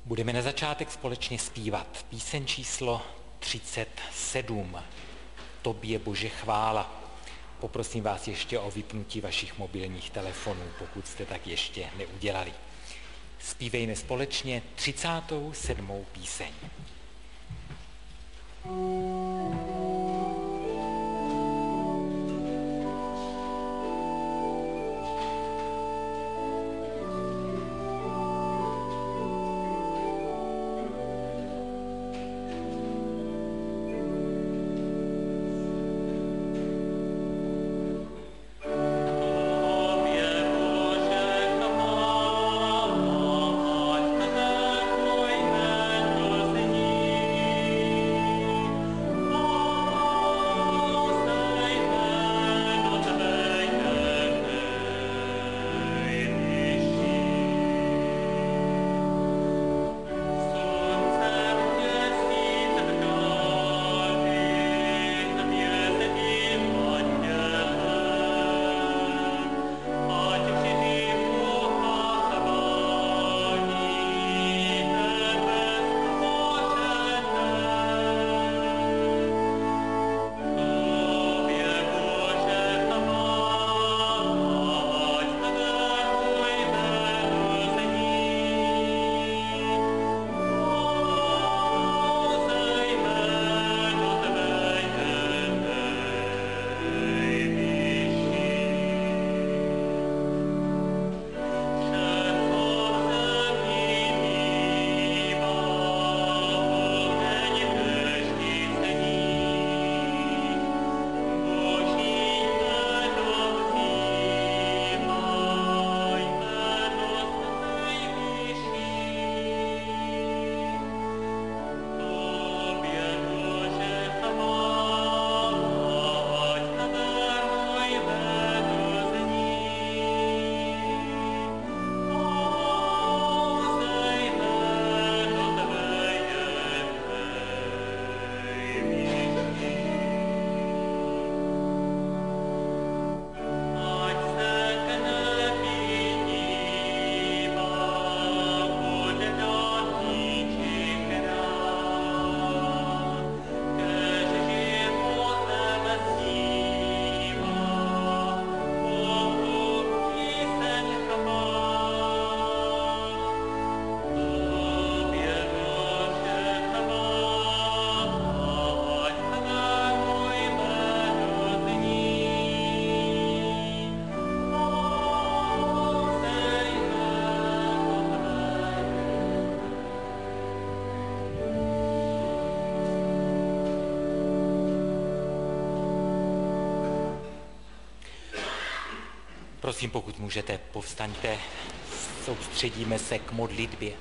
Budeme na začátek společně zpívat píseň číslo 37. Tobě Bože chvála. Poprosím vás ještě o vypnutí vašich mobilních telefonů, pokud jste tak ještě neudělali. Zpívejme společně 37. píseň. Prosím, pokud můžete, povstaňte, soustředíme se k modlitbě.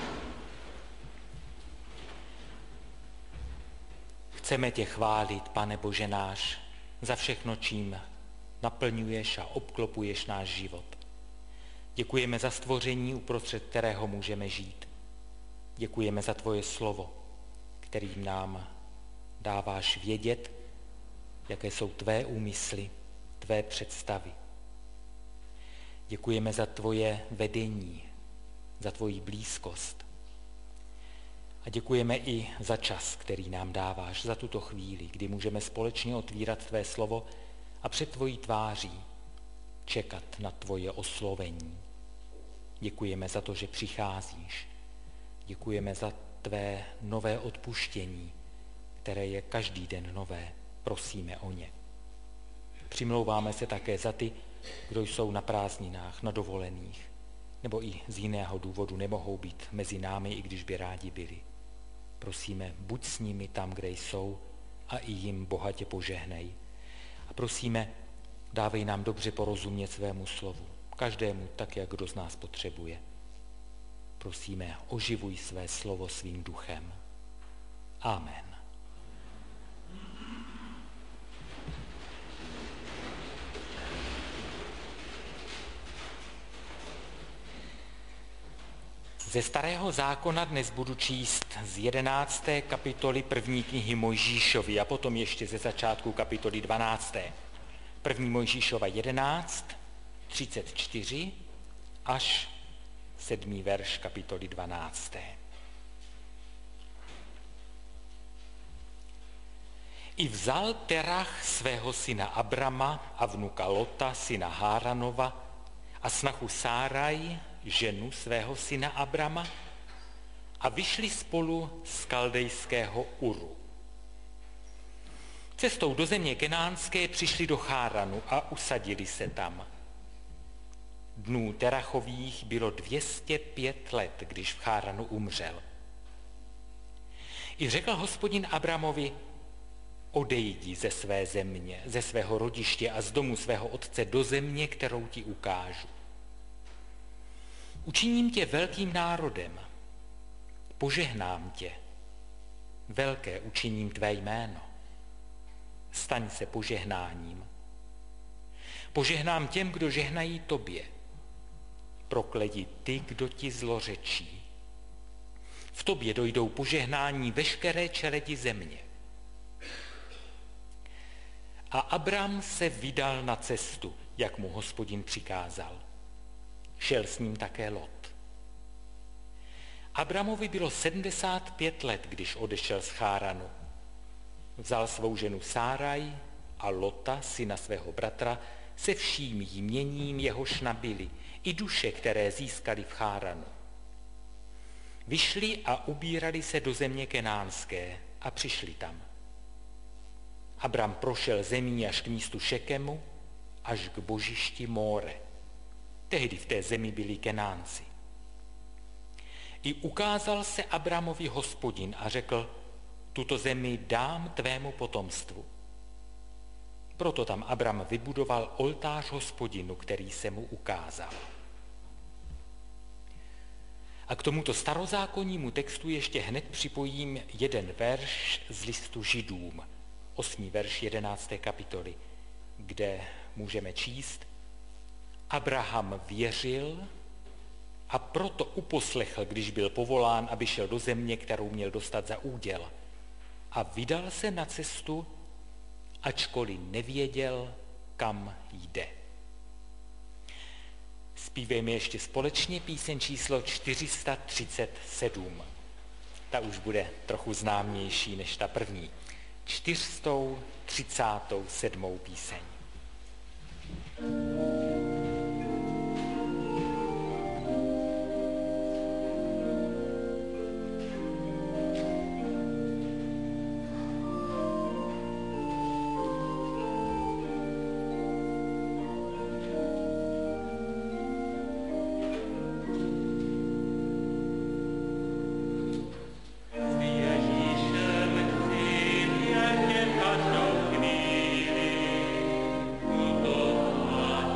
Chceme tě chválit, Pane Bože náš, za všechno, čím naplňuješ a obklopuješ náš život. Děkujeme za stvoření, uprostřed kterého můžeme žít. Děkujeme za tvoje slovo, kterým nám dáváš vědět, jaké jsou tvé úmysly, tvé představy. Děkujeme za tvoje vedení, za tvoji blízkost. A děkujeme i za čas, který nám dáváš, za tuto chvíli, kdy můžeme společně otvírat tvé slovo a před tvojí tváří čekat na tvoje oslovení. Děkujeme za to, že přicházíš. Děkujeme za tvé nové odpuštění, které je každý den nové. Prosíme o ně. Přimlouváme se také za ty, kdo jsou na prázdninách, na dovolených, nebo i z jiného důvodu nemohou být mezi námi, i když by rádi byli. Prosíme, buď s nimi tam, kde jsou, a i jim bohatě požehnej. A prosíme, dávej nám dobře porozumět svému slovu, každému tak, jak kdo z nás potřebuje. Prosíme, oživuj své slovo svým duchem. Amen. Ze Starého zákona dnes budu číst z 11. kapitoly 1. knihy Mojžíšovy a potom ještě ze začátku kapitoly 12. 1. Mojžíšova 11, 34 až 7. verš kapitoly 12. I vzal Terach svého syna Abrama a vnuka Lota, syna Háranova, a snachu Sáraj, ženu svého syna Abrama, a vyšli spolu z kaldejského Uru. Cestou do země kenánské přišli do Cháranu a usadili se tam. Dnů Terachových bylo 205 let, když v Cháranu umřel. I řekl Hospodin Abramovi: odejdi ze své země, ze svého rodiště a z domu svého otce do země, kterou ti ukážu. Učiním tě velkým národem, požehnám tě, velké učiním tvé jméno. Staň se požehnáním. Požehnám těm, kdo žehnají tobě. Prokledi ty, kdo ti zlořečí. V tobě dojdou požehnání veškeré čeledi země. A Abram se vydal na cestu, jak mu Hospodin přikázal. Šel s ním také Lot. Abramovi bylo 75 let, když odešel z Cháranu. Vzal svou ženu Sáraj a Lota, syna svého bratra, se vším jměním, jehož nabili, i duše, které získali v Cháranu. Vyšli a ubírali se do země kenánské a přišli tam. Abram prošel zemí až k místu Šekemu, až k božišti Móre. Tehdy v té zemi byli Kenánci. I ukázal se Abramovi Hospodin a řekl: tuto zemi dám tvému potomstvu. Proto tam Abram vybudoval oltář Hospodinu, který se mu ukázal. A k tomuto starozákonnímu textu ještě hned připojím jeden verš z listu Židům, 8. verš 11. kapitoly, kde můžeme číst: Abraham věřil a proto uposlechl, když byl povolán, aby šel do země, kterou měl dostat za úděl. A vydal se na cestu, ačkoliv nevěděl, kam jde. Zpívejme ještě společně píseň číslo 437. Ta už bude trochu známější než ta první. 437. píseň. Každou chvíli, tuto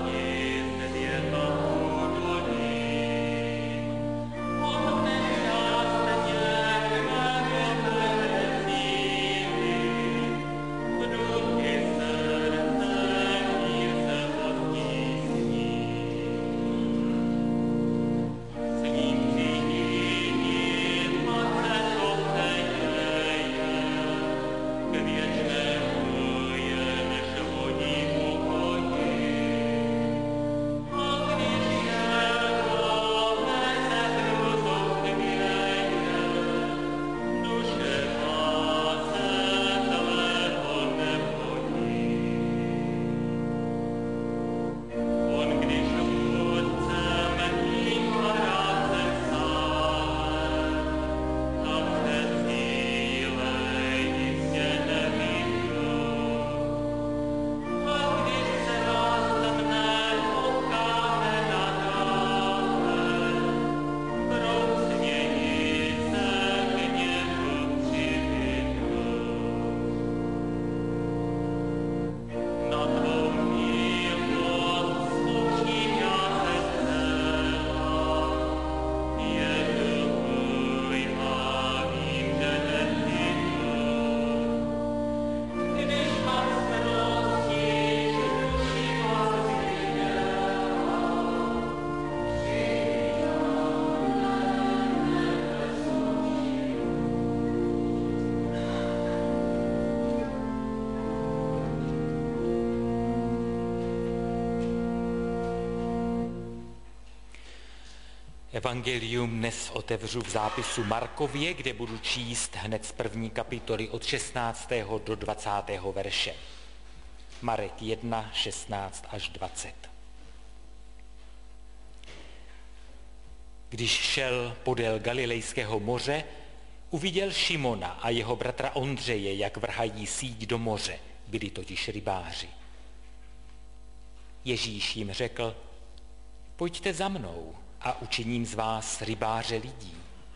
Evangelium dnes otevřu v zápisu Markově, kde budu číst hned z 1. kapitoly od 16. do 20. verše. Marek 1, 16 až 20. Když šel podél Galilejského moře, uviděl Šimona a jeho bratra Ondřeje, jak vrhají síť do moře, byli totiž rybáři. Ježíš jim řekl: pojďte za mnou a učiním z vás rybáře lidí.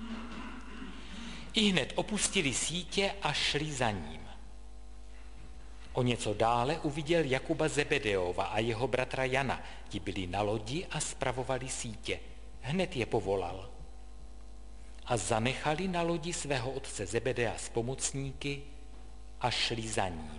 Ihned opustili sítě a šli za ním. O něco dále uviděl Jakuba Zebedeova a jeho bratra Jana. Ti byli na lodi a spravovali sítě. Hned je povolal. A zanechali na lodi svého otce Zebedea s pomocníky a šli za ním.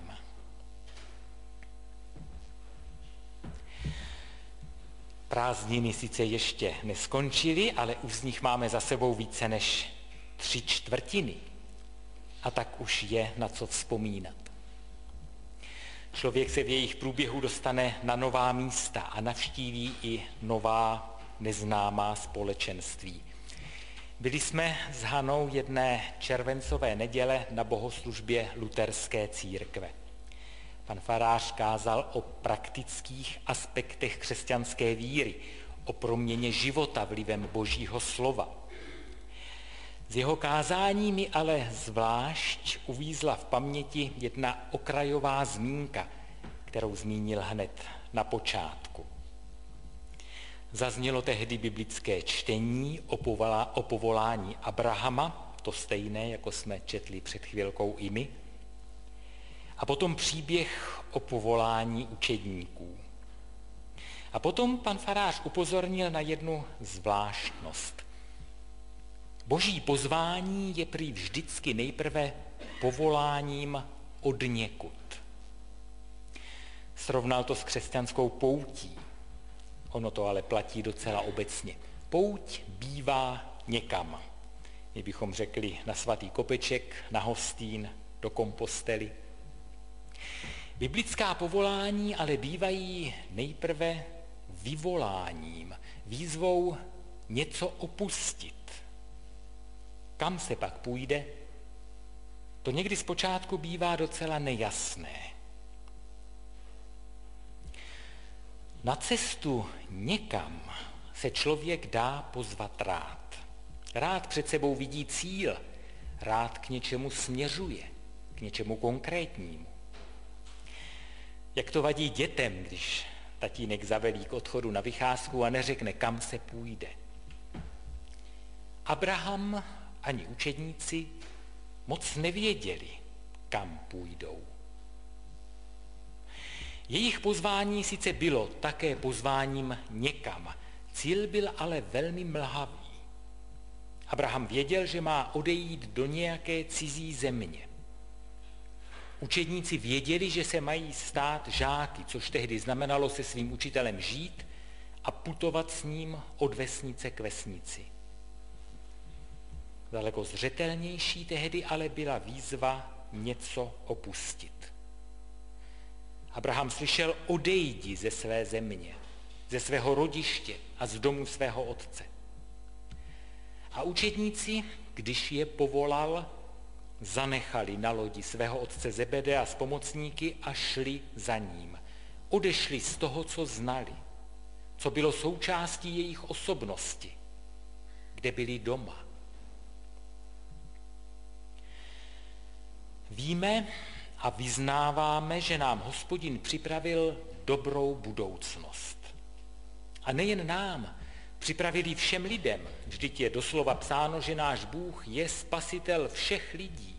Prázdniny sice ještě neskončily, ale už z nich máme za sebou více než 3/4. A tak už je na co vzpomínat. Člověk se v jejich průběhu dostane na nová místa a navštíví i nová neznámá společenství. Byli jsme s Hanou jedné červencové neděle na bohoslužbě luterské církve. Pan farář kázal o praktických aspektech křesťanské víry, o proměně života vlivem Božího slova. Z jeho kázání mi ale zvlášť uvízla v paměti jedna okrajová zmínka, kterou zmínil hned na počátku. Zaznělo tehdy biblické čtení o povolání Abrahama, to stejné, jako jsme četli před chvilkou i my, a potom příběh o povolání učedníků. A potom pan farář upozornil na jednu zvláštnost. Boží pozvání je prý vždycky nejprve povoláním odněkud. Srovnal to s křesťanskou poutí. Ono to ale platí docela obecně. Pouť bývá někam. My bychom řekli na svatý kopeček, na Hostín, do Kompostely. Biblická povolání ale bývají nejprve vyvoláním, výzvou něco opustit. Kam se pak půjde, to někdy zpočátku bývá docela nejasné. Na cestu někam se člověk dá pozvat rád. Rád před sebou vidí cíl, rád k něčemu směřuje, k něčemu konkrétnímu. Jak to vadí dětem, když tatínek zavelí k odchodu na vycházku a neřekne, kam se půjde. Abraham ani učedníci moc nevěděli, kam půjdou. Jejich pozvání sice bylo také pozváním někam, cíl byl ale velmi mlhavý. Abraham věděl, že má odejít do nějaké cizí země. Učedníci věděli, že se mají stát žáky, což tehdy znamenalo se svým učitelem žít a putovat s ním od vesnice k vesnici. Daleko zřetelnější tehdy ale byla výzva něco opustit. Abraham slyšel: odejdi ze své země, ze svého rodiště a z domu svého otce. A učedníci, když je povolal, zanechali na lodi svého otce Zebedea s pomocníky a šli za ním. Odešli z toho, co znali, co bylo součástí jejich osobnosti, kde byli doma. Víme a vyznáváme, že nám Hospodin připravil dobrou budoucnost. A nejen nám, připravil ji všem lidem. Vždyť je doslova psáno, že náš Bůh je spasitel všech lidí.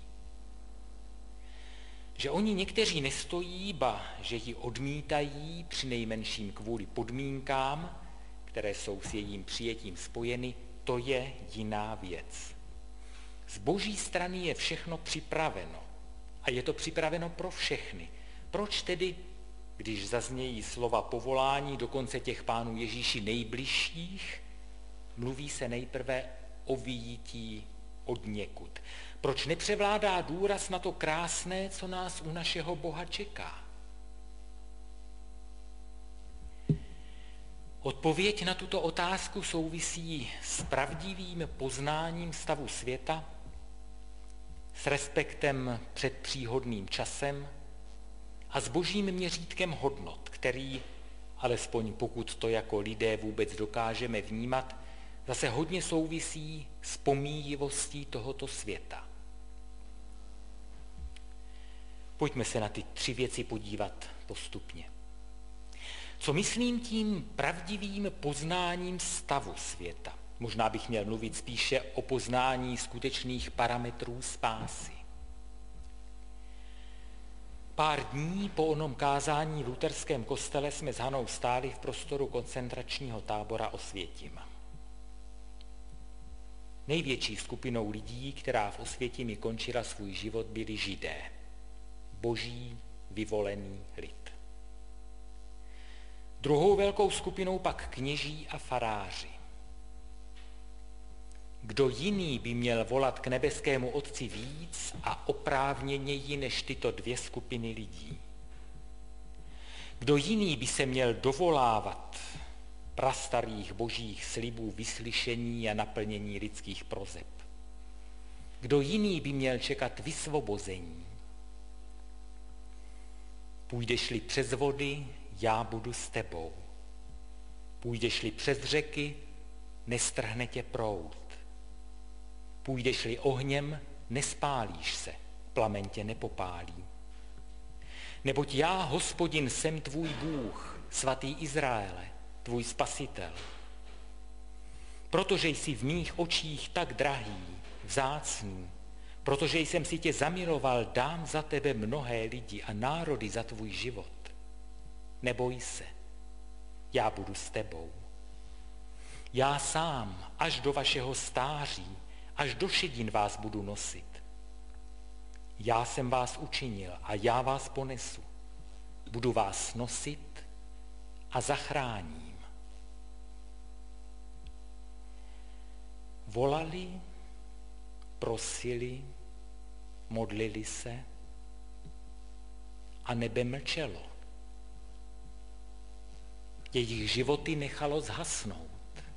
Že oni někteří nestojí, ba že ji odmítají, přinejmenším kvůli podmínkám, které jsou s jejím přijetím spojeny, to je jiná věc. Z Boží strany je všechno připraveno. A je to připraveno pro všechny. Proč tedy, když zaznějí slova povolání, dokonce těch Pánů Ježíši nejbližších, mluví se nejprve o vyjití odněkud? Proč nepřevládá důraz na to krásné, co nás u našeho Boha čeká? Odpověď na tuto otázku souvisí s pravdivým poznáním stavu světa, s respektem před příhodným časem a s božím měřítkem hodnot, který, alespoň pokud to jako lidé vůbec dokážeme vnímat, zase hodně souvisí s pomíjivostí tohoto světa. Pojďme se na ty 3 věci podívat postupně. Co myslím tím pravdivým poznáním stavu světa? Možná bych měl mluvit spíše o poznání skutečných parametrů spásy. Pár dní po onom kázání v luterském kostele jsme s Hanou stáli v prostoru koncentračního tábora Osvětim. Největší skupinou lidí, která v Osvětimi končila svůj život, byli Židé, boží vyvolený lid. Druhou velkou skupinou pak kněží a faráři. Kdo jiný by měl volat k nebeskému Otci víc a oprávněněji než tyto 2 skupiny lidí? Kdo jiný by se měl dovolávat prastarých božích slibů vyslyšení a naplnění lidských prozeb? Kdo jiný by měl čekat vysvobození? Půjdeš-li přes vody, já budu s tebou. Půjdeš-li přes řeky, nestrhne tě proud. Půjdeš-li ohněm, nespálíš se, plamen tě nepopálí. Neboť já, Hospodin, jsem tvůj Bůh, svatý Izraele, tvůj spasitel. Protože jsi v mých očích tak drahý, vzácný, protože jsem si tě zamiloval, dám za tebe mnohé lidi a národy za tvůj život. Neboj se, já budu s tebou. Já sám až do vašeho stáří, až do šedin vás budu nosit. Já jsem vás učinil a já vás ponesu. Budu vás nosit a zachráním. Volali, prosili, modlili se a nebe mlčelo. Jejich životy nechalo zhasnout.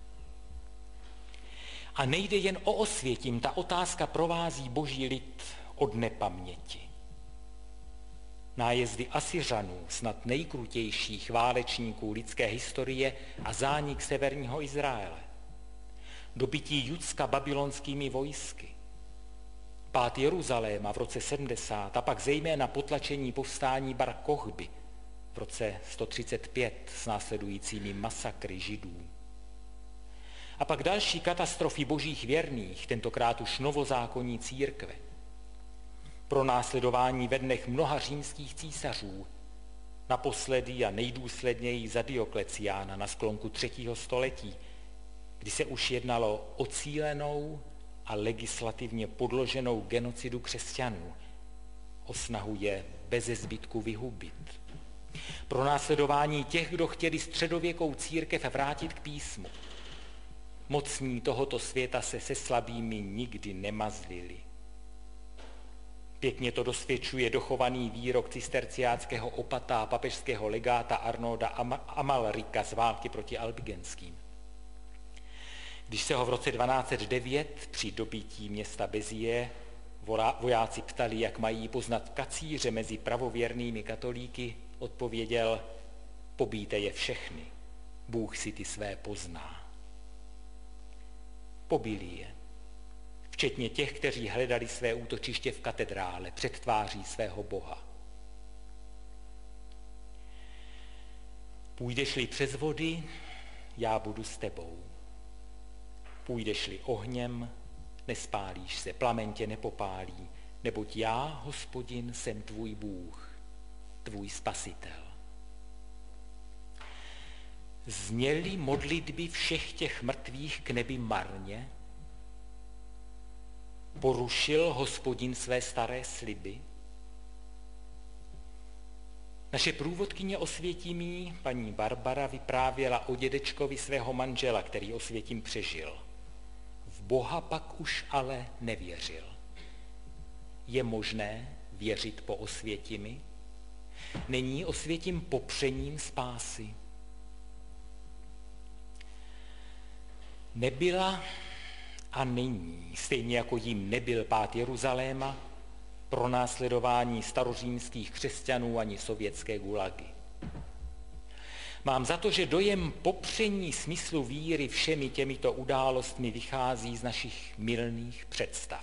A nejde jen o Osvětim, ta otázka provází boží lid od nepaměti. Nájezdy Asyřanů, snad nejkrutějších válečníků lidské historie, a zánik severního Izraele. Dobytí Judska babylonskými vojsky. Pád Jeruzaléma v roce 70 a pak zejména potlačení povstání Bar Kochby v roce 135 s následujícími masakry Židů. A pak další katastrofy božích věrných, tentokrát už novozákonní církve. Pronásledování ve dnech mnoha římských císařů, naposledy a nejdůsledněji za Diokleciána na sklonku 3. století, kdy se už jednalo o cílenou a legislativně podloženou genocidu křesťanů, o snahu je beze zbytku vyhubit. Pronásledování těch, kdo chtěli středověkou církev vrátit k písmu. Mocní tohoto světa se slabými nikdy nemazlili. Pěkně to dosvědčuje dochovaný výrok cisterciáckého opata a papežského legáta Arnolda Amalrika z války proti Albigenským. Když se ho v roce 1209 při dobytí města Béziers vojáci ptali, jak mají poznat kacíře mezi pravověrnými katolíky, odpověděl: pobíjte je všechny, Bůh si ty své pozná. Pobili je, včetně těch, kteří hledali své útočiště v katedrále před tváří svého Boha. Půjdeš-li přes vody, já budu s tebou. Půjdeš-li ohněm, nespálíš se, plamen tě nepopálí, neboť já, Hospodin, jsem tvůj Bůh, tvůj spasitel. Zněly modlitby všech těch mrtvých k nebi marně? Porušil Hospodin své staré sliby? Naše průvodkyně Osvětimí, paní Barbara, vyprávěla o dědečkovi svého manžela, který Osvětim přežil. V Boha pak už ale nevěřil. Je možné věřit po Osvětimi? Není Osvětim popřením spásy? nebyla a není, stejně jako jim nebyl pád Jeruzaléma, pronásledování starořímských křesťanů ani sovětské gulagy. Mám za to, že dojem popření smyslu víry všemi těmito událostmi vychází z našich mylných představ.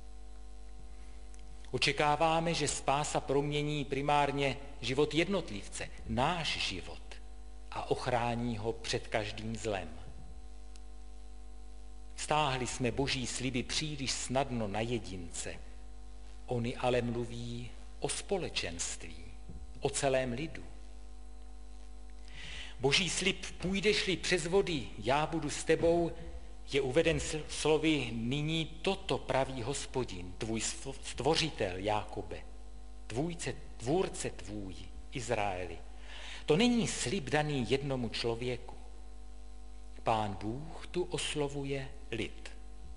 Očekáváme, že spása promění primárně život jednotlivce, náš život, a ochrání ho před každým zlem. Vztáhli jsme Boží sliby příliš snadno na jedince. Oni ale mluví o společenství, o celém lidu. Boží slib půjdeš-li přes vody, já budu s tebou, je uveden slovy nyní toto praví Hospodin, tvůj stvořitel Jákobe, tvůrce tvůj Izraeli. To není slib daný jednomu člověku. Pán Bůh tu oslovuje lid.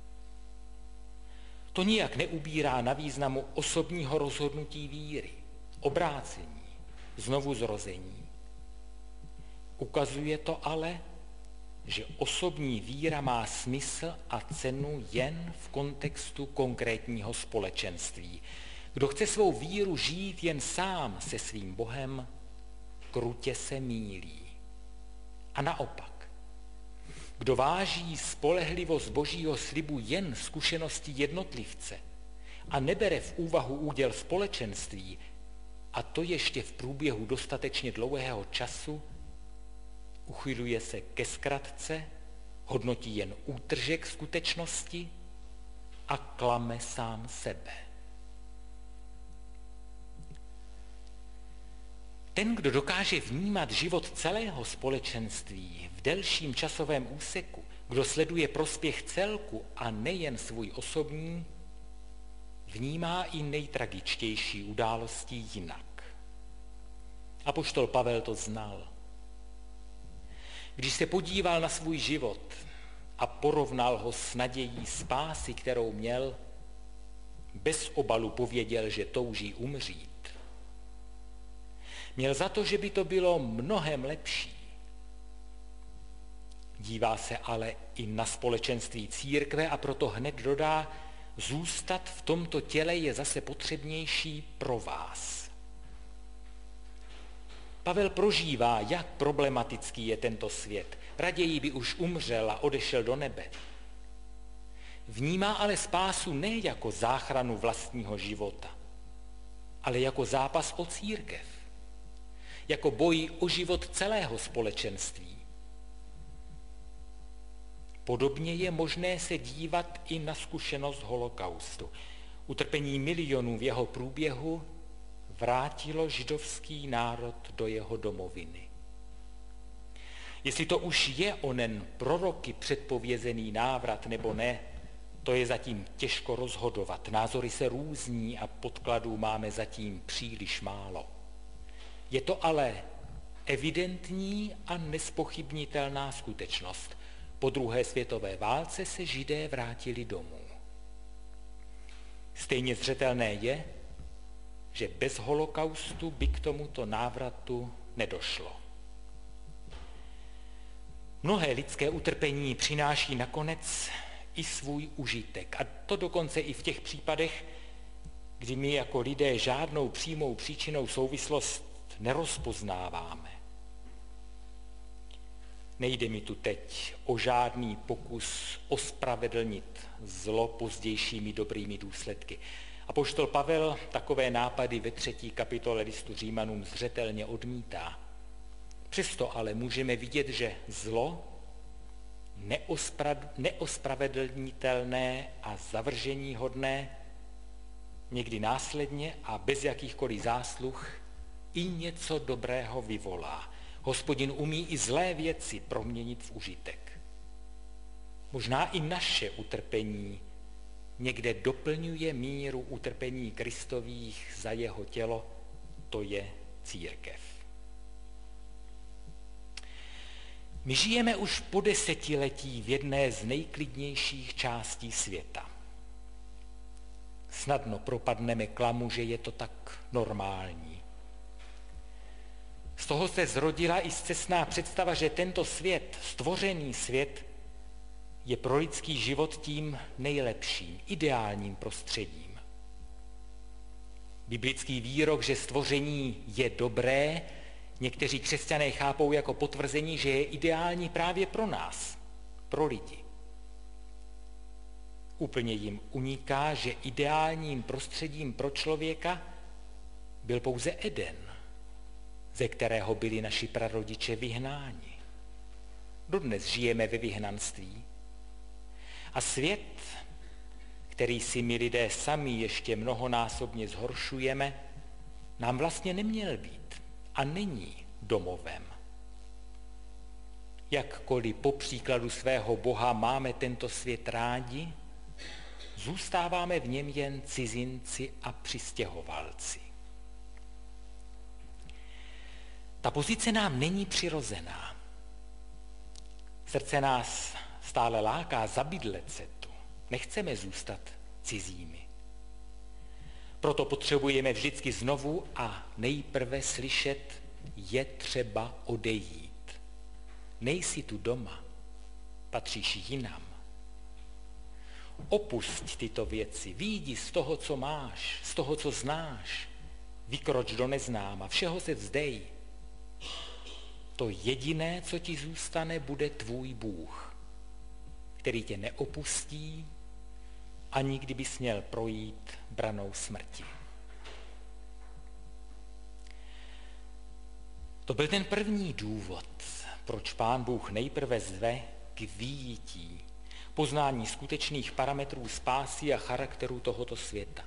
To nijak neubírá na významu osobního rozhodnutí víry, obrácení, znovuzrození. Ukazuje to ale, že osobní víra má smysl a cenu jen v kontextu konkrétního společenství. Kdo chce svou víru žít jen sám se svým Bohem, krutě se mýlí. A naopak, kdo váží spolehlivost Božího slibu jen zkušenosti jednotlivce a nebere v úvahu úděl společenství, a to ještě v průběhu dostatečně dlouhého času, uchyluje se ke zkratce, hodnotí jen útržek skutečnosti a klame sám sebe. Ten, kdo dokáže vnímat život celého společenství v delším časovém úseku, kdo sleduje prospěch celku a nejen svůj osobní, vnímá i nejtragičtější události jinak. Apoštol Pavel to znal. Když se podíval na svůj život a porovnal ho s nadějí spásy, kterou měl, bez obalu pověděl, že touží umřít. Měl za to, že by to bylo mnohem lepší. Dívá se ale i na společenství církve a proto hned dodá, zůstat v tomto těle je zase potřebnější pro vás. Pavel prožívá, jak problematický je tento svět. Raději by už umřel a odešel do nebe. Vnímá ale spásu ne jako záchranu vlastního života, ale jako zápas o církev, jako boj o život celého společenství. Podobně je možné se dívat i na zkušenost holokaustu. Utrpení milionů v jeho průběhu vrátilo židovský národ do jeho domoviny. Jestli to už je onen proroky předpovězený návrat nebo ne, to je zatím těžko rozhodovat. Názory se různí a podkladů máme zatím příliš málo. Je to ale evidentní a nespochybnitelná skutečnost. Po druhé světové válce se Židé vrátili domů. Stejně zřetelné je, že bez holokaustu by k tomuto návratu nedošlo. Mnohé lidské utrpení přináší nakonec i svůj užitek. A to dokonce i v těch případech, kdy my jako lidé žádnou přímou příčinnou souvislost nerozpoznáváme. Nejde mi tu teď o žádný pokus ospravedlnit zlo pozdějšími dobrými důsledky. Apoštol Pavel takové nápady ve 3. kapitole listu Římanům zřetelně odmítá. Přesto ale můžeme vidět, že zlo, neospravedlnitelné a zavrženíhodné, někdy následně a bez jakýchkoliv zásluh i něco dobrého vyvolá. Hospodin umí i zlé věci proměnit v užitek. Možná i naše utrpení někde doplňuje míru utrpení Kristových za jeho tělo, to je církev. My žijeme už po desetiletí v jedné z nejklidnějších částí světa. Snadno propadneme klamu, že je to tak normální. Z toho se zrodila i scestná představa, že tento svět, stvořený svět, je pro lidský život tím nejlepším, ideálním prostředím. Biblický výrok, že stvoření je dobré, někteří křesťané chápou jako potvrzení, že je ideální právě pro nás, pro lidi. Úplně jim uniká, že ideálním prostředím pro člověka byl pouze Eden, ze kterého byli naši prarodiče vyhnáni. Dodnes žijeme ve vyhnanství. A svět, který si my lidé sami ještě mnohonásobně zhoršujeme, nám vlastně neměl být a není domovem. Jakkoliv po příkladu svého Boha máme tento svět rádi, zůstáváme v něm jen cizinci a přistěhovalci. Ta pozice nám není přirozená. Srdce nás stále láká zabydlet se tu. Nechceme zůstat cizími. Proto potřebujeme vždycky znovu a nejprve slyšet, je třeba odejít. Nejsi tu doma, patříš jinam. Opusť tyto věci, vyjdi z toho, co máš, z toho, co znáš, vykroč do neznáma, všeho se vzdej. To jediné, co ti zůstane, bude tvůj Bůh, který tě neopustí, ani kdybys měl projít branou smrti. To byl ten první důvod, proč Pán Bůh nejprve zve k vyjití, poznání skutečných parametrů spásy a charakteru tohoto světa.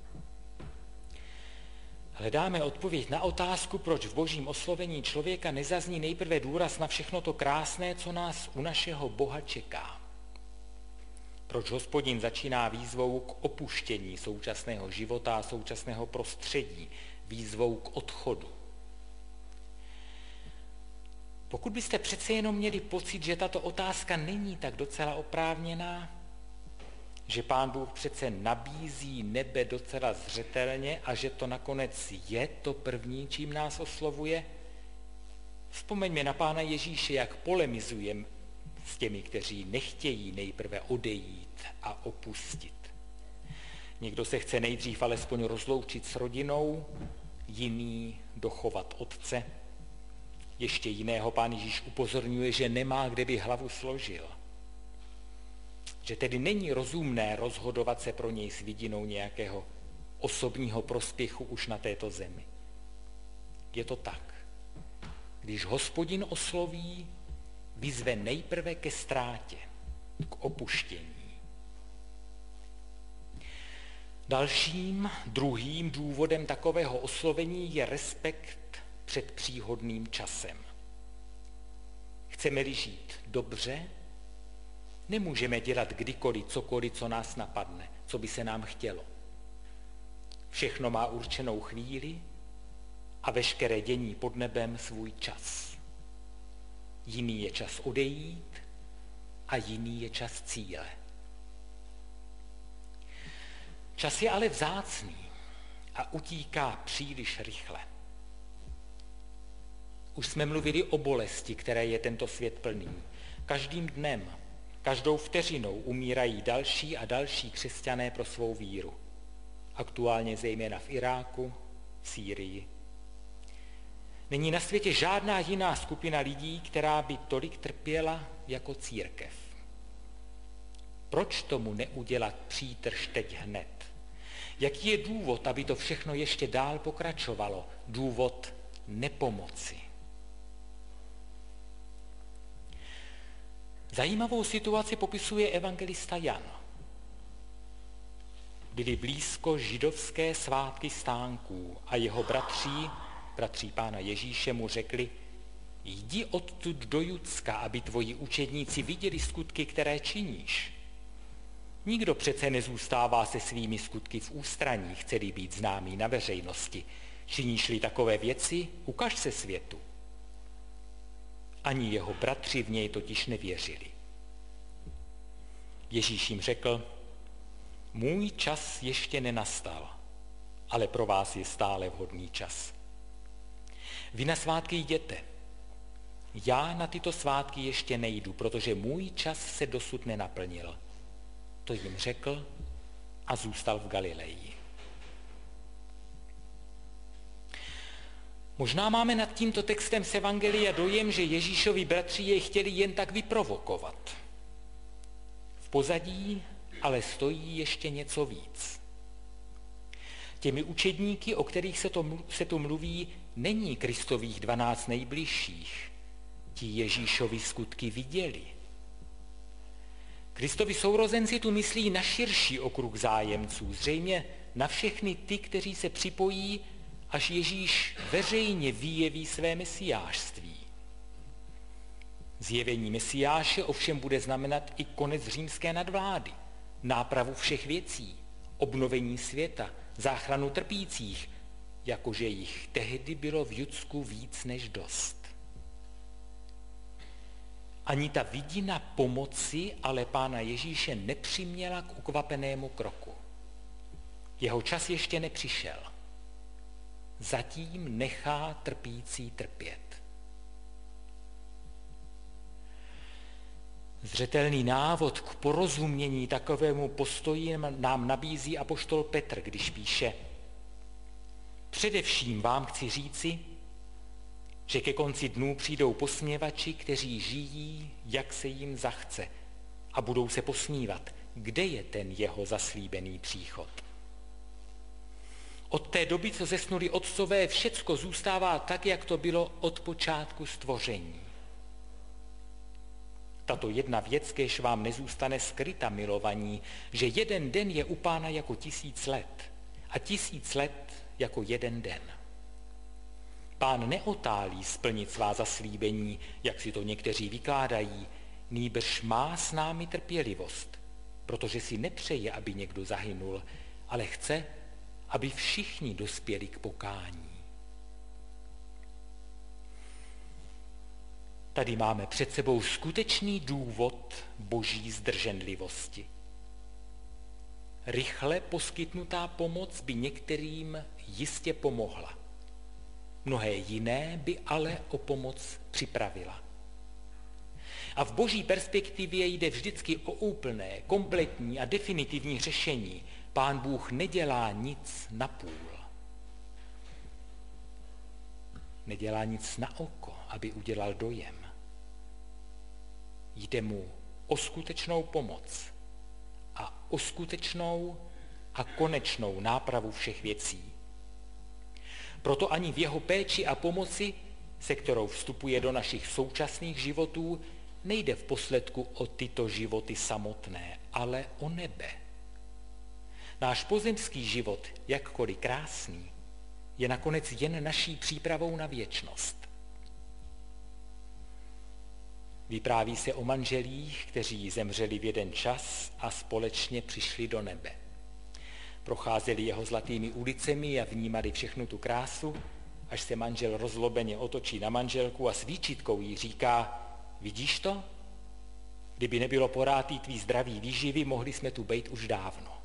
Hledáme odpověď na otázku, proč v Božím oslovení člověka nezazní nejprve důraz na všechno to krásné, co nás u našeho Boha čeká. Proč Hospodin začíná výzvou k opuštění současného života a současného prostředí, výzvou k odchodu. Pokud byste přece jenom měli pocit, že tato otázka není tak docela oprávněná, že Pán Bůh přece nabízí nebe docela zřetelně a že to nakonec je to první, čím nás oslovuje, vzpomeňme na Pána Ježíše, jak polemizuje s těmi, kteří nechtějí nejprve odejít a opustit. Někdo se chce nejdřív alespoň rozloučit s rodinou, jiný dochovat otce. Ještě jiného Pán Ježíš upozorňuje, že nemá, kde by hlavu složil. Že tedy není rozumné rozhodovat se pro něj s vidinou nějakého osobního prospěchu už na této zemi. Je to tak. Když Hospodin osloví, vyzve nejprve ke ztrátě, k opuštění. Dalším, druhým důvodem takového oslovení je respekt před příhodným časem. Chceme-li žít dobře, nemůžeme dělat kdykoliv cokoliv, co nás napadne, co by se nám chtělo. Všechno má určenou chvíli a veškeré dění pod nebem svůj čas. Jiný je čas odejít a jiný je čas cíle. Čas je ale vzácný a utíká příliš rychle. Už jsme mluvili o bolesti, které je tento svět plný. Každým dnem, každou vteřinou umírají další a další křesťané pro svou víru. Aktuálně zejména v Iráku, v Sýrii. Není na světě žádná jiná skupina lidí, která by tolik trpěla jako církev. Proč tomu neudělat přítrž teď hned? Jaký je důvod, aby to všechno ještě dál pokračovalo? Důvod nepomoci. Zajímavou situaci popisuje evangelista Jan. Byli blízko židovské svátky stánků a jeho bratří Pána Ježíše mu řekli, jdi odtud do Judska, aby tvoji učedníci viděli skutky, které činíš. Nikdo přece nezůstává se svými skutky v ústraní, chce-li být známý na veřejnosti. Činíš-li takové věci, ukaž se světu. Ani jeho bratři v něj totiž nevěřili. Ježíš jim řekl, můj čas ještě nenastal, ale pro vás je stále vhodný čas. Vy na svátky jděte. já na tyto svátky ještě nejdu, protože můj čas se dosud nenaplnil. To jim řekl a zůstal v Galileji. Možná máme nad tímto textem z Evangelia dojem, že Ježíšovi bratři jej chtěli jen tak vyprovokovat. V pozadí ale stojí ještě něco víc. Těmi učedníky, o kterých se tu mluví, není Kristových 12 nejbližších. Ti Ježíšovi skutky viděli. Kristovi sourozenci tu myslí na širší okruh zájemců, zřejmě na všechny ty, kteří se připojí, až Ježíš veřejně vyjeví své mesiášství. Zjevení Mesiáše ovšem bude znamenat i konec římské nadvlády, nápravu všech věcí, obnovení světa, záchranu trpících, jakože jich tehdy bylo v Judsku víc než dost. Ani ta vidina pomoci ale Pána Ježíše nepřiměla k ukvapenému kroku. Jeho čas ještě nepřišel. Zatím nechá trpící trpět. Zřetelný návod k porozumění takovému postoji nám nabízí apoštol Petr, když píše: Především vám chci říci, že ke konci dnů přijdou posměvači, kteří žijí, jak se jim zachce, a budou se posmívat, kde je ten jeho zaslíbený příchod. Od té doby, co zesnuli otcové, všecko zůstává tak, jak to bylo od počátku stvoření. Tato jedna věc, kéž vám nezůstane skryta, milovaní, že jeden den je u Pána jako 1000 let a 1000 let jako jeden den. Pán neotálí splnit svá zaslíbení, jak si to někteří vykládají, nýbrž má s námi trpělivost, protože si nepřeje, aby někdo zahynul, ale chce, aby všichni dospěli k pokání. Tady máme před sebou skutečný důvod boží zdrženlivosti. Rychle poskytnutá pomoc by některým jistě pomohla. Mnohé jiné by ale o pomoc připravila. A v boží perspektivě jde vždycky o úplné, kompletní a definitivní řešení. Pán Bůh nedělá nic napůl. Nedělá nic na oko, aby udělal dojem. Jde mu o skutečnou pomoc a o skutečnou a konečnou nápravu všech věcí. Proto ani v jeho péči a pomoci, se kterou vstupuje do našich současných životů, nejde v posledku o tyto životy samotné, ale o nebe. Náš pozemský život, jakkoliv krásný, je nakonec jen naší přípravou na věčnost. Vypráví se o manželích, kteří zemřeli v jeden čas a společně přišli do nebe. Procházeli jeho zlatými ulicemi a vnímali všechnu tu krásu, až se manžel rozlobeně otočí na manželku a s výčitkou jí říká: Vidíš to? Kdyby nebylo porátý tvý zdraví výživy, mohli jsme tu bejt už dávno.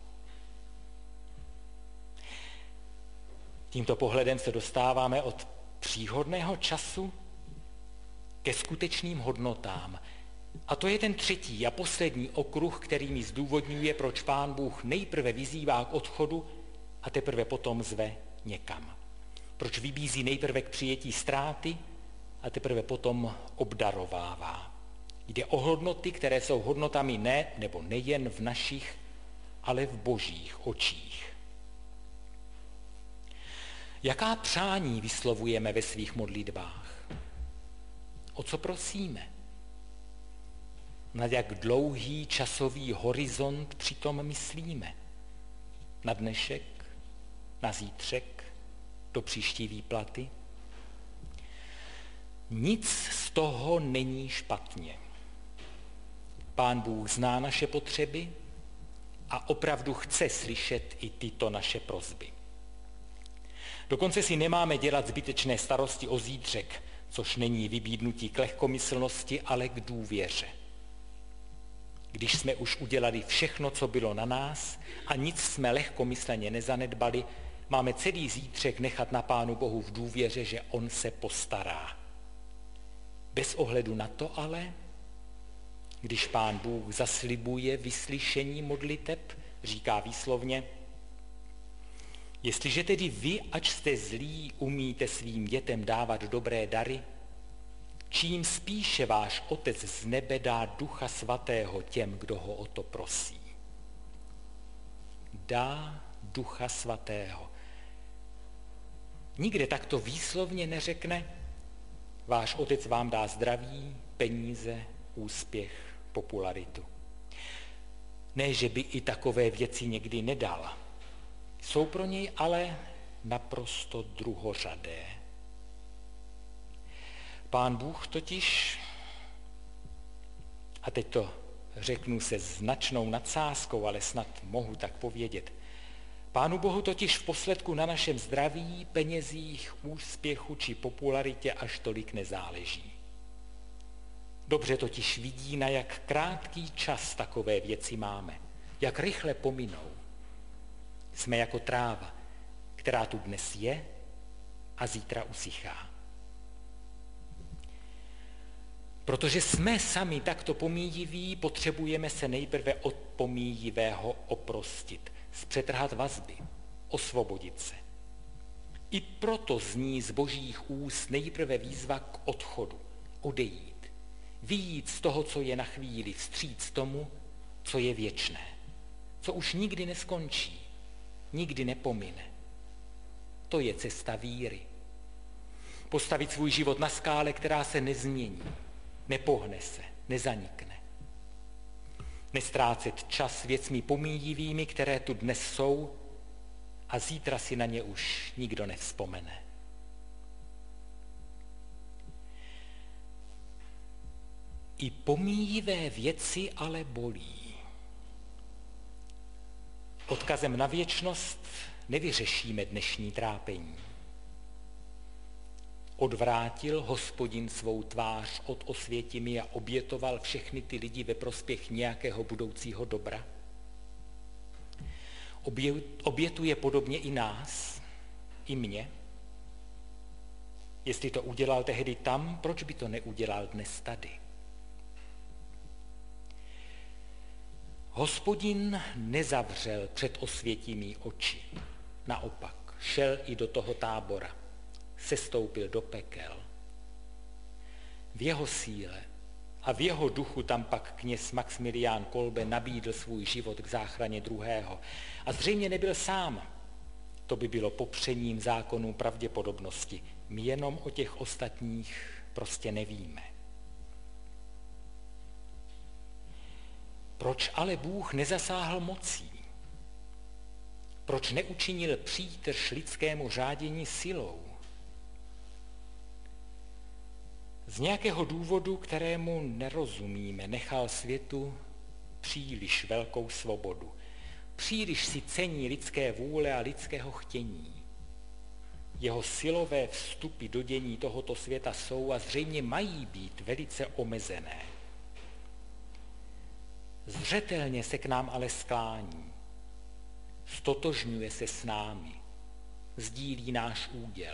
Tímto pohledem se dostáváme od příhodného času ke skutečným hodnotám. A to je ten třetí a poslední okruh, který mi zdůvodňuje, proč Pán Bůh nejprve vyzývá k odchodu a teprve potom zve někam. Proč vybízí nejprve k přijetí ztráty a teprve potom obdarovává. Jde o hodnoty, které jsou hodnotami nejen v našich, ale v božích očích. Jaká přání vyslovujeme ve svých modlitbách? O co prosíme? Na jak dlouhý časový horizont přitom myslíme? Na dnešek? Na zítřek? Do příští výplaty? Nic z toho není špatně. Pán Bůh zná naše potřeby a opravdu chce slyšet i tyto naše prosby. Dokonce si nemáme dělat zbytečné starosti o zítřek, což není vybídnutí k lehkomyslnosti, ale k důvěře. Když jsme už udělali všechno, co bylo na nás a nic jsme lehkomyslně nezanedbali, máme celý zítřek nechat na Pánu Bohu v důvěře, že on se postará. Bez ohledu na to ale, když Pán Bůh zaslibuje vyslyšení modliteb, říká výslovně, jestliže tedy vy, ač jste zlí, umíte svým dětem dávat dobré dary, čím spíše váš Otec z nebe dá Ducha Svatého těm, kdo ho o to prosí. Dá Ducha Svatého. Nikde takto výslovně neřekne, váš Otec vám dá zdraví, peníze, úspěch, popularitu. Ne, že by i takové věci někdy nedal. Jsou pro něj ale naprosto druhořadé. Pán Bůh totiž, a teď to řeknu se značnou nadsázkou, ale snad mohu tak povědět, Pánu Bohu totiž v posledku na našem zdraví, penězích, úspěchu či popularitě až tolik nezáleží. Dobře totiž vidí, na jak krátký čas takové věci máme, jak rychle pominou. Jsme jako tráva, která tu dnes je a zítra usychá. Protože jsme sami takto pomíjiví, potřebujeme se nejprve od pomíjivého oprostit, zpřetrhat vazby, osvobodit se. I proto zní z Božích úst nejprve výzva k odchodu, odejít, vyjít z toho, co je na chvíli, vstříc tomu, co je věčné, co už nikdy neskončí, nikdy nepomine. To je cesta víry. Postavit svůj život na skále, která se nezmění, nepohne se, nezanikne. Nestrácet čas věcmi pomíjivými, které tu dnes jsou a zítra si na ně už nikdo nevzpomene. I pomíjivé věci ale bolí. Odkazem na věčnost nevyřešíme dnešní trápení. Odvrátil Hospodin svou tvář od Osvětimi a obětoval všechny ty lidi ve prospěch nějakého budoucího dobra? Obětuje podobně i nás, i mě? Jestli to udělal tehdy tam, proč by to neudělal dnes tady? Hospodin nezavřel před Osvětimi oči. Naopak, šel i do toho tábora. Sestoupil do pekel. V jeho síle a v jeho duchu tam pak kněz Maxmilián Kolbe nabídl svůj život k záchraně druhého. A zřejmě nebyl sám. To by bylo popřením zákonů pravděpodobnosti. My jenom o těch ostatních prostě nevíme. Proč ale Bůh nezasáhl mocí? Proč neučinil přítrž lidskému řádění silou? Z nějakého důvodu, kterému nerozumíme, nechal světu příliš velkou svobodu. Příliš si cení lidské vůle a lidského chtění. Jeho silové vstupy do dění tohoto světa jsou a zřejmě mají být velice omezené. Zřetelně se k nám ale sklání. Stotožňuje se s námi. Sdílí náš úděl.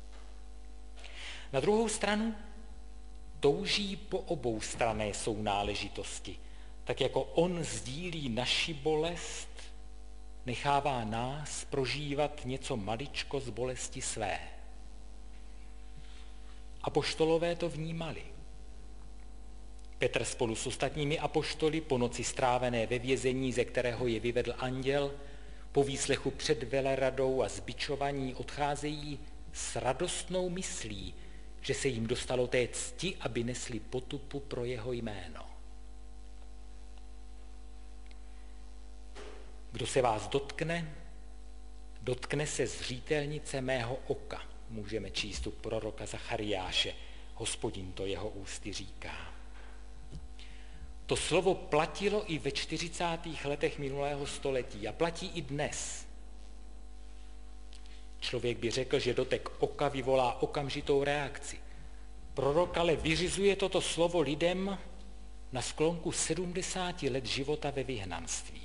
Na druhou stranu touží po oboustranné sounáležitosti. Tak jako on sdílí naši bolest, nechává nás prožívat něco maličko z bolesti své. Apoštolové to vnímali. Petr spolu s ostatními apoštoly po noci strávené ve vězení, ze kterého je vyvedl anděl, po výslechu před veleradou a zbičovaní odcházejí s radostnou myslí, že se jim dostalo té cti, aby nesli potupu pro jeho jméno. Kdo se vás dotkne, dotkne se zřetelnice mého oka, můžeme číst u proroka Zachariáše. Hospodin to jeho ústy říká. To slovo platilo i ve 40. letech minulého století a platí i dnes. Člověk by řekl, že dotek oka vyvolá okamžitou reakci. Prorok ale vyřizuje toto slovo lidem na sklonku 70 let života ve vyhnanství.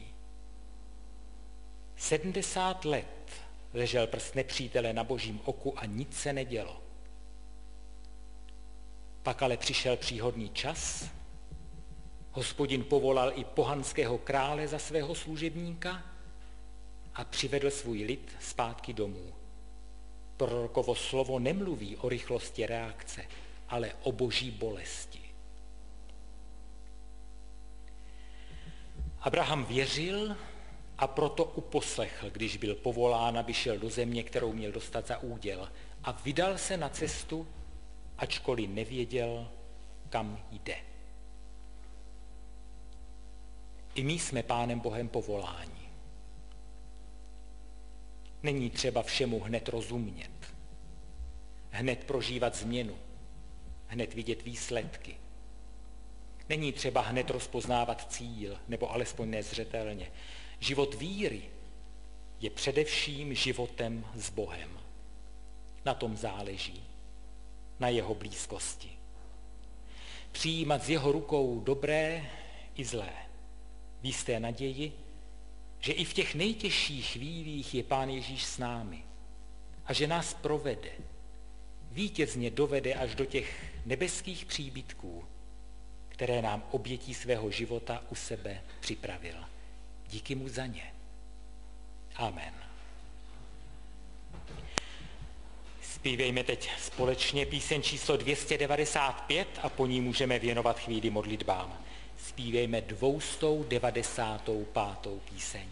70 let ležel prst nepřítele na Božím oku a nic se nedělo. Pak ale přišel příhodný čas, Hospodin povolal i pohanského krále za svého služebníka a přivedl svůj lid zpátky domů. Prorokovo slovo nemluví o rychlosti reakce, ale o boží bolesti. Abraham věřil a proto uposlechl, když byl povolán, aby šel do země, kterou měl dostat za úděl, a vydal se na cestu, ačkoliv nevěděl, kam jde. I my jsme Pánem Bohem povoláni. Není třeba všemu hned rozumět, hned prožívat změnu, hned vidět výsledky. Není třeba hned rozpoznávat cíl, nebo alespoň nezřetelně. Život víry je především životem s Bohem. Na tom záleží, na jeho blízkosti. Přijímat z jeho rukou dobré i zlé, v jisté naději, že i v těch nejtěžších chvílích je Pán Ježíš s námi a že nás provede, vítězně dovede až do těch nebeských příbytků, které nám obětí svého života u sebe připravil. Díky mu za ně. Amen. Zpívejme teď společně píseň číslo 295 a po ní můžeme věnovat chvíli modlitbám. Zpívejme 295. píseň.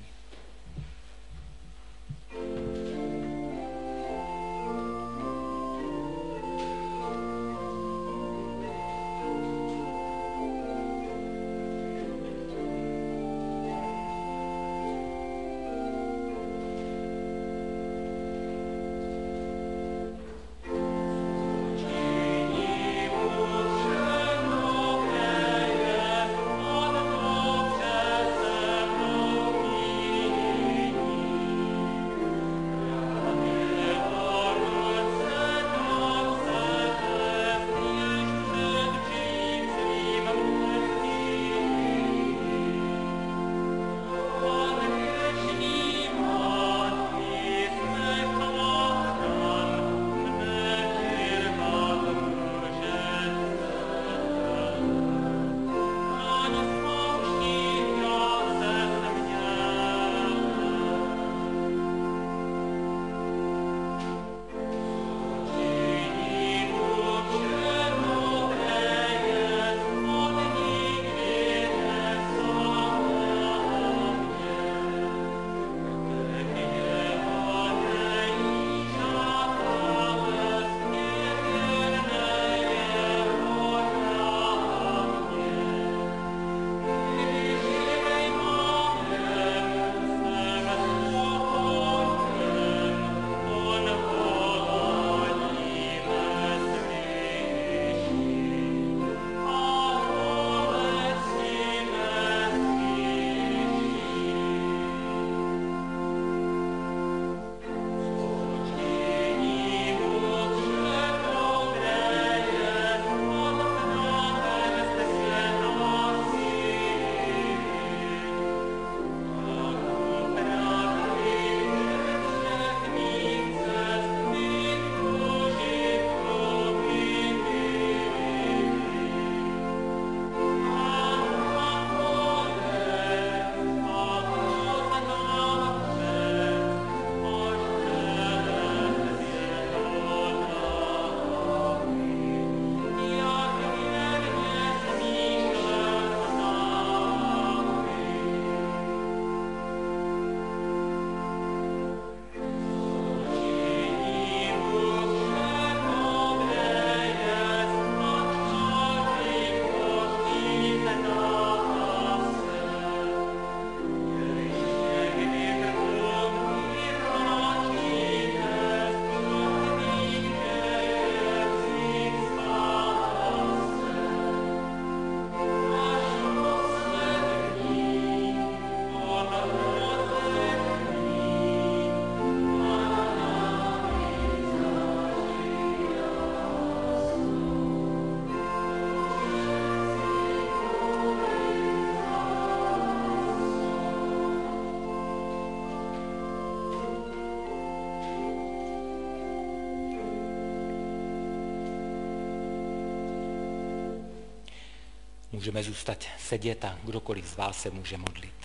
Můžeme zůstat sedět a kdokoliv z vás se může modlit.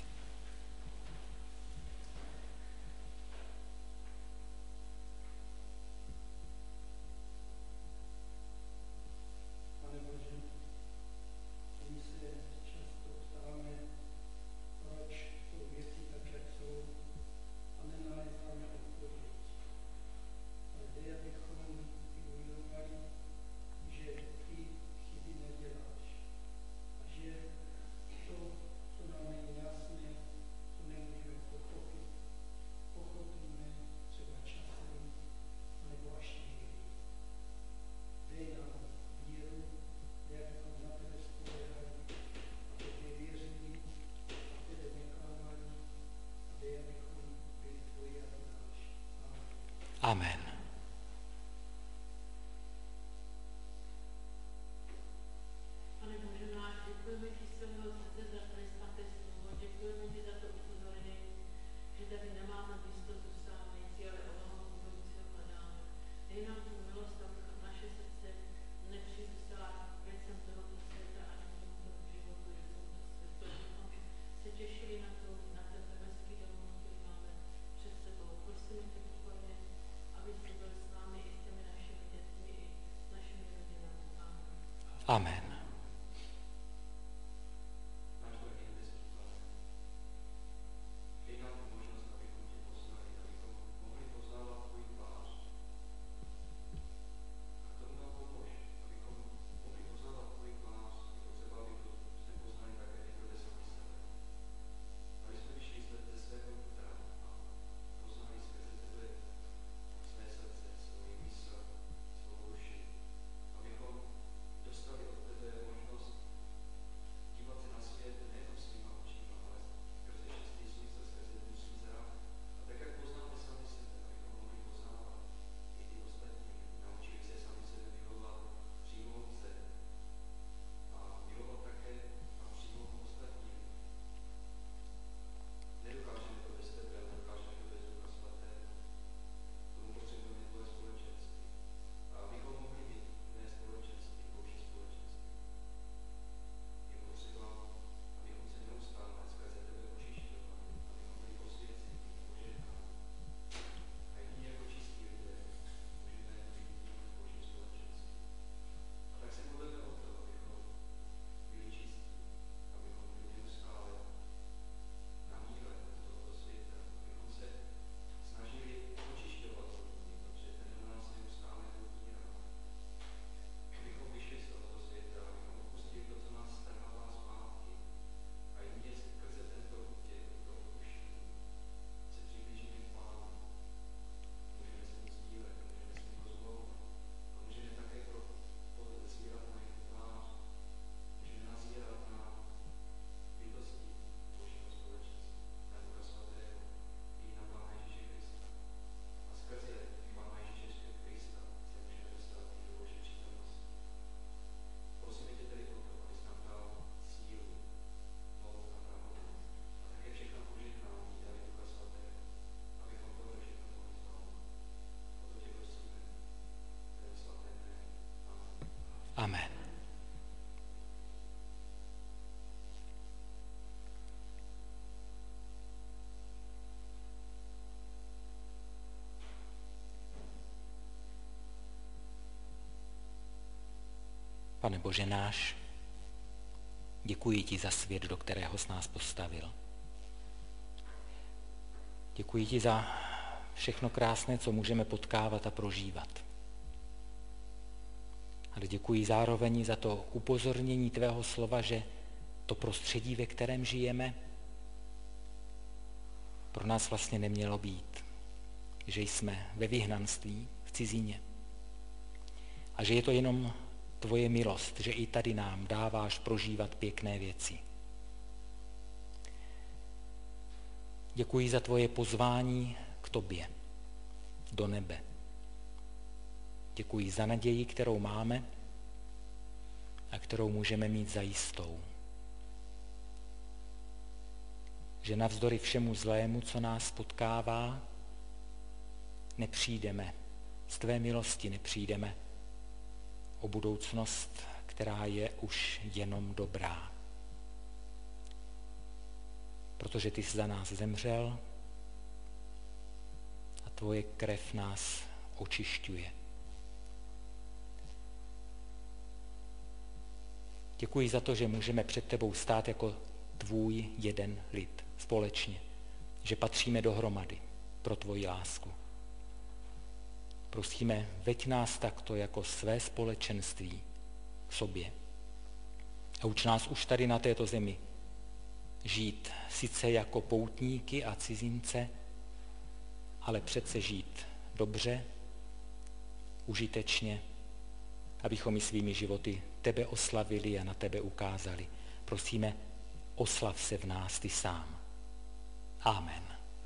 Amen. Pane Bože náš, děkujeme ti svého srdce za svaté slovo, děkujeme ti za to upozornění, že tady nemáme místo zůstávající, ale onoho budoucího hledáme. Dej nám tu milost, abychom naše srdce nepřizůstala věcem tohoto světa ani tomuto životu, že tomuto světu, abychom se těšili na ten nebeský domov, který máme před sebou. Prosíme tě, Bože, aby jsi byl s námi i s těmi našimi dětmi, i s našimi rodinami. Amen. Amen. Pane Bože náš, děkuji ti za svět, do kterého jsi nás postavil. Děkuji ti za všechno krásné, co můžeme potkávat a prožívat. Ale děkuji zároveň za to upozornění tvého slova, že to prostředí, ve kterém žijeme, pro nás vlastně nemělo být. Že jsme ve vyhnanství, v cizině. A že je to jenom tvoje milost, že i tady nám dáváš prožívat pěkné věci. Děkuji za tvoje pozvání k tobě, do nebe. Děkuji za naději, kterou máme a kterou můžeme mít za jistou. Že navzdory všemu zlému, co nás potkává, nepřijdeme, z tvé milosti nepřijdeme o budoucnost, která je už jenom dobrá. Protože ty jsi za nás zemřel a tvoje krev nás očišťuje. Děkuji za to, že můžeme před tebou stát jako tvůj jeden lid společně, že patříme dohromady pro tvoji lásku. Prosíme, veď nás takto jako své společenství k sobě. A uč nás už tady na této zemi žít sice jako poutníky a cizince, ale přece žít dobře, užitečně, abychom i svými životy tebe oslavili a na tebe ukázali. Prosíme, oslav se v nás ty sám. Amen.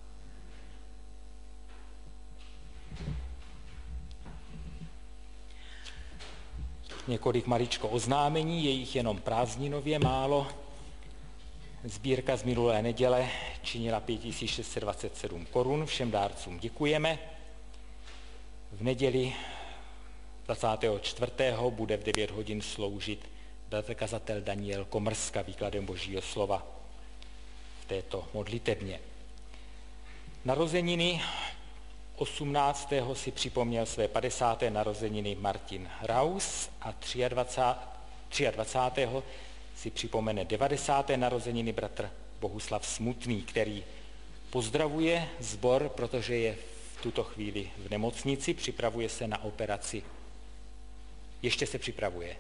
Několik maličko oznámení, je jich jenom prázdninově málo. Sbírka z minulé neděle činila 5627 korun, všem dárcům děkujeme. V neděli 24. bude v 9 hodin sloužit bratr kazatel Daniel Komrska výkladem Božího slova v této modlitebně. Narozeniny 18. si připomněl své 50. narozeniny Martin Raus a 23. si připomene 90. narozeniny bratr Bohuslav Smutný, který pozdravuje sbor, protože je v tuto chvíli v nemocnici, připravuje se na operaci. Ještě se připravuje.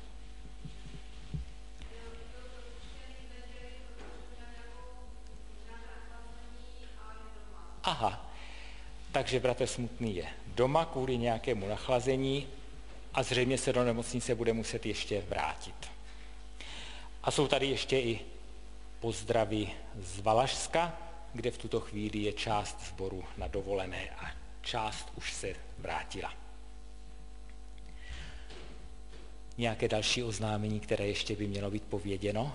Aha, takže bratr Smutný je doma kvůli nějakému nachlazení a zřejmě se do nemocnice bude muset ještě vrátit. A jsou tady ještě i pozdravy z Valašska, kde v tuto chvíli je část sboru na dovolené a část už se vrátila. Nějaké další oznámení, které ještě by mělo být pověděno?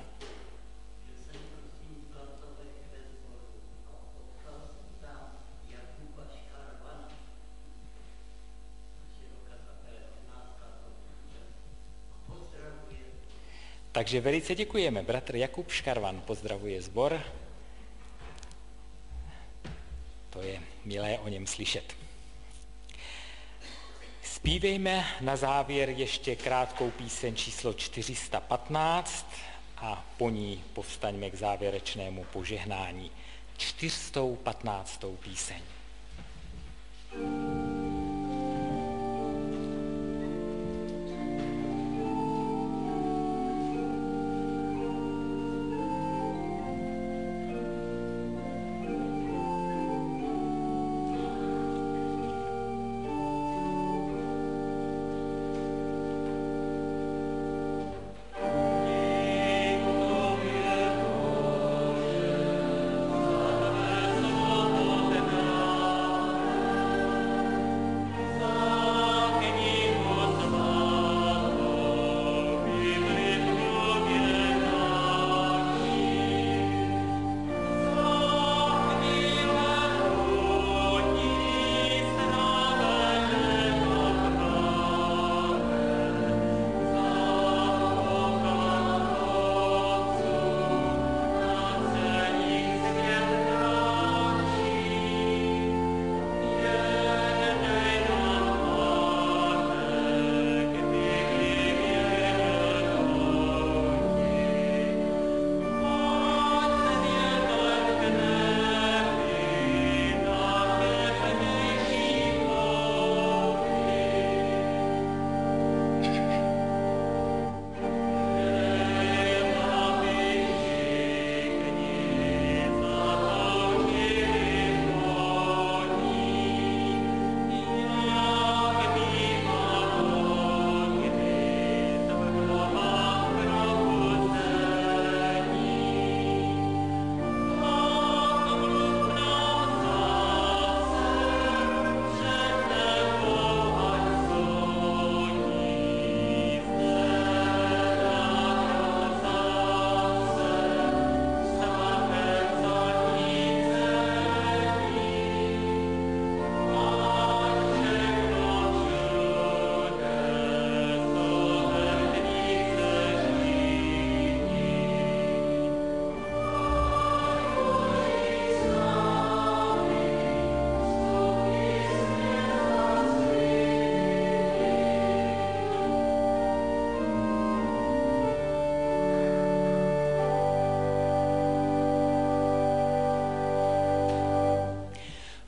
Takže velice děkujeme. Bratr Jakub Škarvan pozdravuje sbor. To je milé o něm slyšet. Zpívejme na závěr ještě krátkou píseň číslo 415 a po ní povstaňme k závěrečnému požehnání. 415. píseň.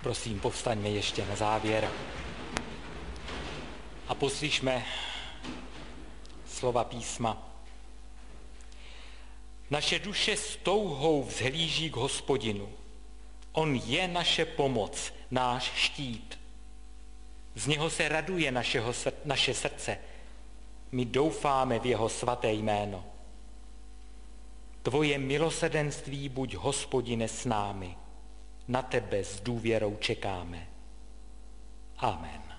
Prosím, povstaňme ještě na závěr a poslyšme slova písma. Naše duše s touhou vzhlíží k Hospodinu. On je naše pomoc, náš štít. Z něho se raduje naše srdce. My doufáme v jeho svaté jméno. Tvoje milosrdenství buď, Hospodine, s námi. Na tebe s důvěrou čekáme. Amen.